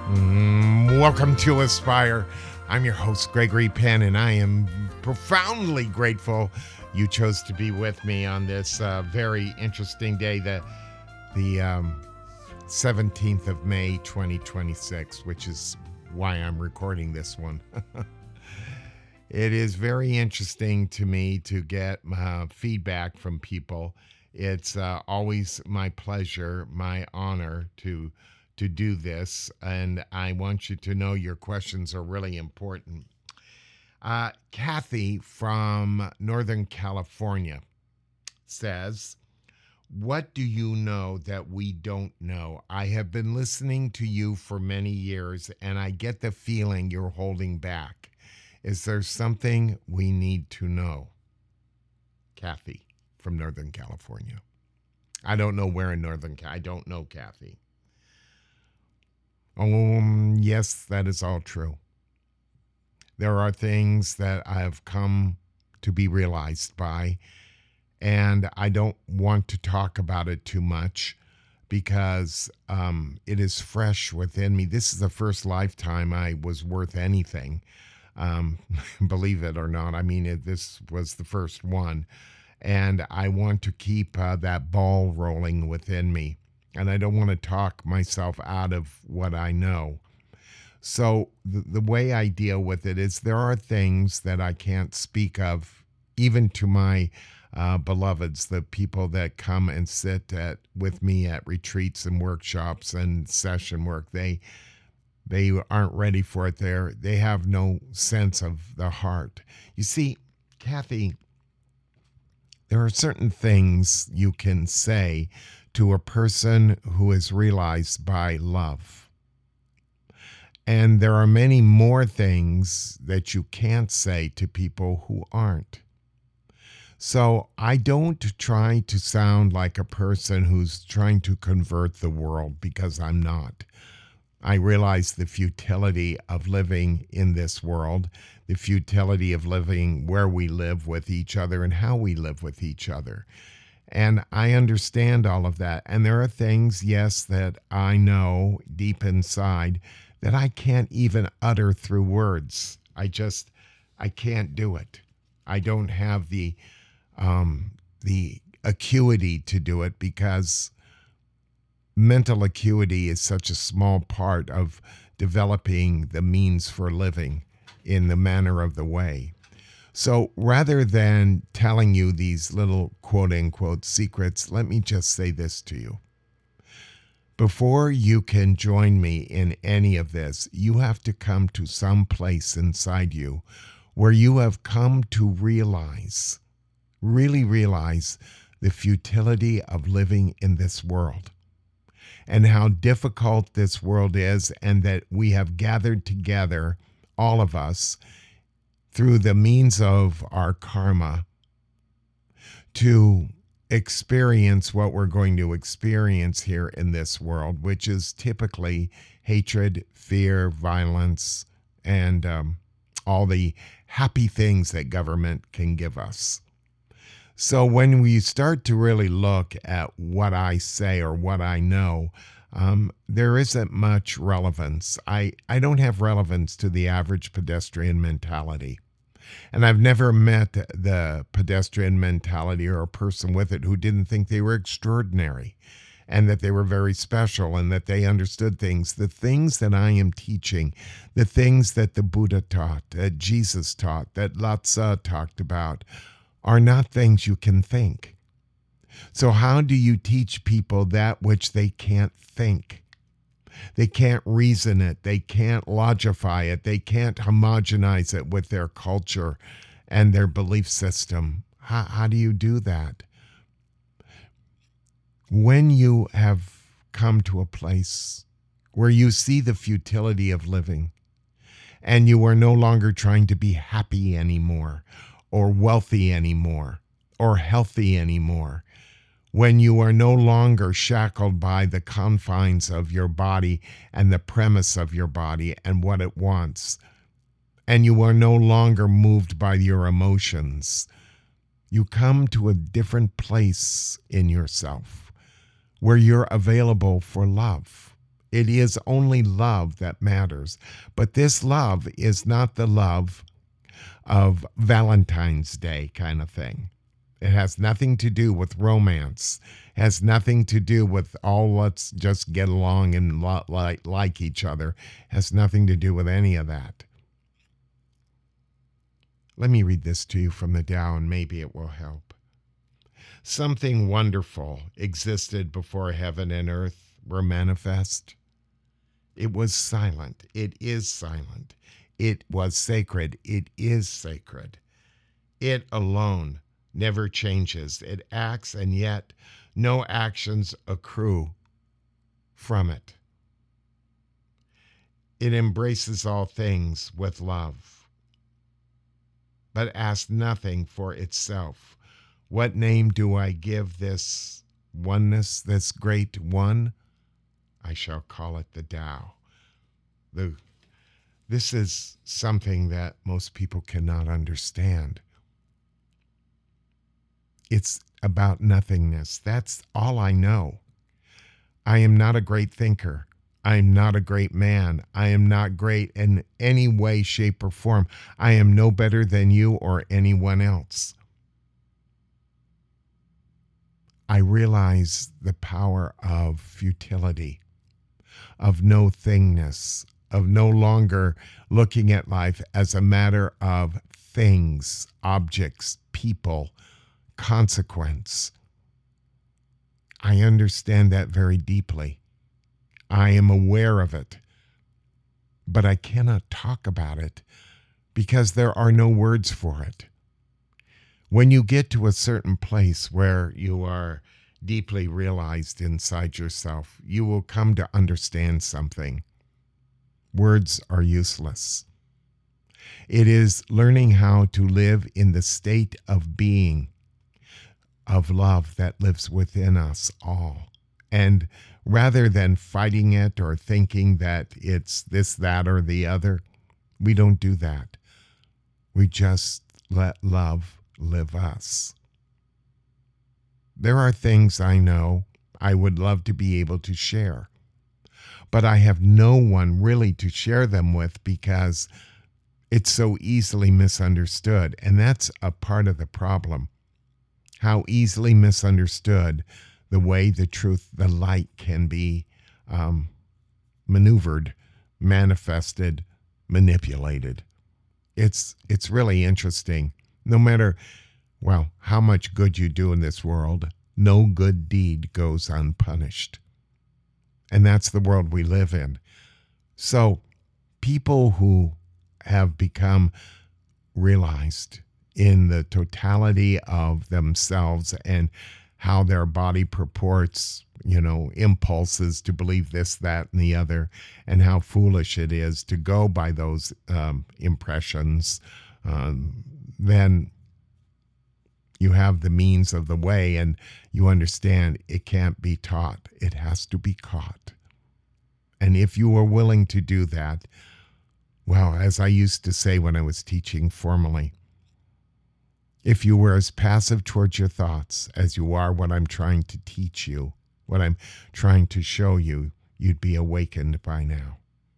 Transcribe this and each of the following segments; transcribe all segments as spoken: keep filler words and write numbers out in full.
Mm, welcome to Aspire. I'm your host, Gregory Penn, and I am profoundly grateful you chose to be with me on this uh, very interesting day, the, the um, seventeenth of May, twenty twenty-six, which is why I'm recording this one. It is very interesting to me to get uh, feedback from people. It's uh, always my pleasure, my honor to to do this, and I want you to know your questions are really important. Uh, Kathy from Northern California says, "What do you know that we don't know? I have been listening to you for many years, and I get the feeling you're holding back. Is there something we need to know?" Kathy from Northern California. I don't know where in Northern Cal. I don't know, Kathy. Um, yes, that is all true. There are things that I have come to be realized by, and I don't want to talk about it too much because um, it is fresh within me. This is the first lifetime I was worth anything, um, believe it or not. I mean, it, this was the first one, and I want to keep uh, that ball rolling within me. And I don't want to talk myself out of what I know. So the, the way I deal with it is there are things that I can't speak of, even to my uh, beloveds, the people that come and sit at with me at retreats and workshops and session work. They they aren't ready for it. They're, they have no sense of the heart. You see, Kathy, there are certain things you can say to a person who is realized by love. And there are many more things that you can't say to people who aren't. So I don't try to sound like a person who's trying to convert the world, because I'm not. I realize the futility of living in this world, the futility of living where we live with each other and how we live with each other. And I understand all of that. And there are things, yes, that I know deep inside that I can't even utter through words. I just, I can't do it. I don't have the um, the acuity to do it, because mental acuity is such a small part of developing the means for living in the manner of the way. So rather than telling you these little quote unquote secrets, let me just say this to you. Before you can join me in any of this, you have to come to some place inside you where you have come to realize, really realize the futility of living in this world and how difficult this world is, and that we have gathered together, all of us, through the means of our karma, to experience what we're going to experience here in this world, which is typically hatred, fear, violence, and um, all the happy things that government can give us. So when we start to really look at what I say or what I know, um, there isn't much relevance. I, I don't have relevance to the average pedestrian mentality. And I've never met the pedestrian mentality or a person with it who didn't think they were extraordinary and that they were very special and that they understood things. The things that I am teaching, the things that the Buddha taught, that Jesus taught, that Lao-Tzu talked about, are not things you can think. So how do you teach people that which they can't think? They can't reason it. They can't logify it. They can't homogenize it with their culture and their belief system. How, how do you do that? When you have come to a place where you see the futility of living and you are no longer trying to be happy anymore, or wealthy anymore, or healthy anymore, when you are no longer shackled by the confines of your body and the premise of your body and what it wants, and you are no longer moved by your emotions, you come to a different place in yourself where you're available for love It is only love that matters. But this love is not the love of Valentine's Day kind of thing. It has nothing to do with romance. It has nothing to do with, oh, let's just get along and lo- like, like each other. It has nothing to do with any of that. Let me read this to you from the Tao, and maybe it will help. Something wonderful existed before heaven and earth were manifest. It was silent. It is silent. It was sacred. It is sacred. It alone never changes. It acts, and yet no actions accrue from it. It embraces all things with love, but asks nothing for itself. What name do I give this oneness, this great one? I shall call it the Tao. The, this is something that most people cannot understand. It's about nothingness. That's all I know. I am not a great thinker. I am not a great man. I am not great in any way, shape, or form. I am no better than you or anyone else. I realize the power of futility, of no thingness, of no longer looking at life as a matter of things, objects, people, consequence. I understand that very deeply. I am aware of it, but I cannot talk about it because there are no words for it. When you get to a certain place where you are deeply realized inside yourself, you will come to understand something. Words are useless. It is learning how to live in the state of being, of love that lives within us all. And rather than fighting it or thinking that it's this, that, or the other, we don't do that. We just let love live us. There are things I know I would love to be able to share, but I have no one really to share them with because it's so easily misunderstood. And that's a part of the problem. How easily misunderstood the way the truth, the light can be um, maneuvered, manifested, manipulated. It's it's really interesting. No matter, well, how much good you do in this world, no good deed goes unpunished. And that's the world we live in. So people who have become realized in the totality of themselves and how their body purports, you know, impulses to believe this, that, and the other, and how foolish it is to go by those um, impressions, um, then you have the means of the way, and you understand it can't be taught. It has to be caught. And if you are willing to do that, well, as I used to say when I was teaching formally, if you were as passive towards your thoughts as you are what I'm trying to teach you, what I'm trying to show you, you'd be awakened by now.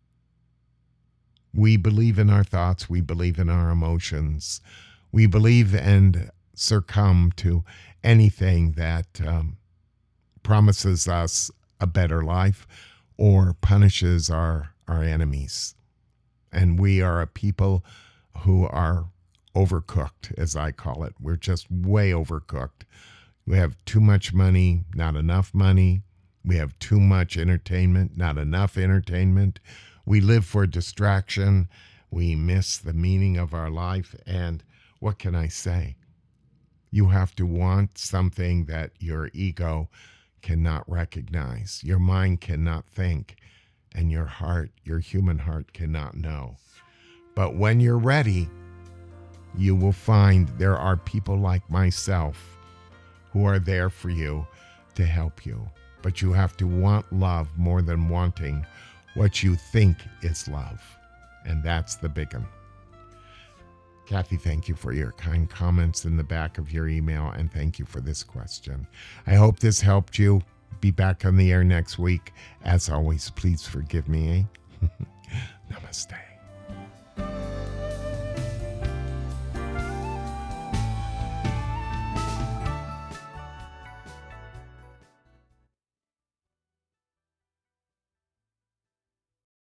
We believe in our thoughts. We believe in our emotions. We believe and succumb to anything that um, promises us a better life or punishes our, our enemies. And we are a people who are overcooked, as I call it. We're just way overcooked. We have too much money, not enough money. We have too much entertainment, not enough entertainment. We live for distraction. We miss the meaning of our life. And what can I say? You have to want something that your ego cannot recognize, your mind cannot think, and your heart, your human heart, cannot know. But when you're ready, you will find there are people like myself who are there for you to help you. But you have to want love more than wanting what you think is love. And that's the big one. Kathy, thank you for your kind comments in the back of your email, and thank you for this question. I hope this helped you. be back on the air next week. As always, please forgive me. Eh? Namaste.